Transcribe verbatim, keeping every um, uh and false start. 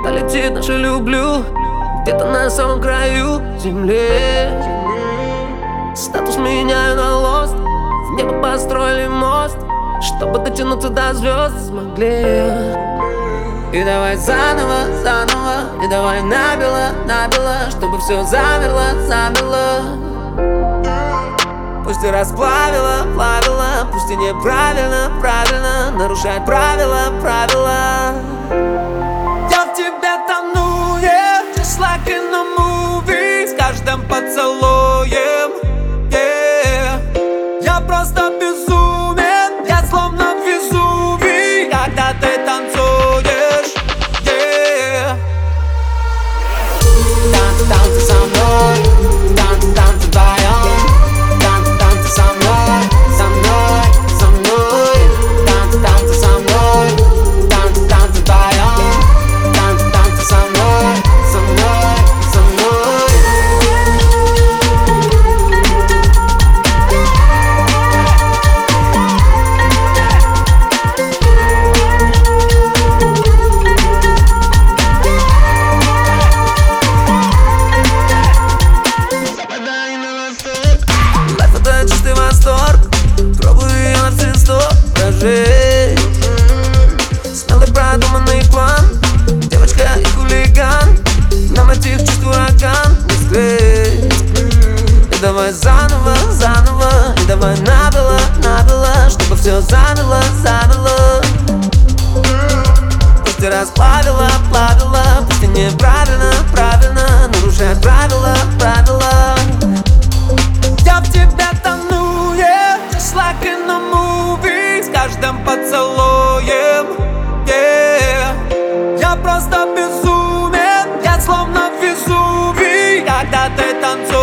Куда летит наша люблю? Где-то на самом краю земли. Статус меняю на лост. В небо построили мост, чтобы дотянуться до звезд смогли. И давай заново, заново, и давай набело, набело, чтобы все замерло, замерло. Пусть и расплавила, плавила, пусть и неправильно, правильно нарушать правила, правила. Я в тебе тону, yeah, just like in a movie. С каждым поцелуем, yeah. Я просто безумен, я словно Везувий, когда ты танцуешь, yeah. Танцы, танцы со мной, танцы, танцы вдвоем. Танцы, танцы со мной, со мной, со мной. Танцы, танцы со мной, танцы, танцы вдвоем. Танцы, танцы со мной, со мной, со мной. Лайф — это чистый восторг. Пробую ее на все сто прожить. Смелый продуманный план. Девочка и хулиган. Нам этих чувств ураган не скрыть. И давай заново, заново. И давай набело, набело, чтобы все замерло, замерло. Пусть и расплавила, плавила, пусть и неправильно, правильно нарушать правила, правила. Я в тебе тону, yeah, just like in a movie. С каждым поцелуем, yeah. Я просто безумен, я словно Везувий, когда ты танцуешь.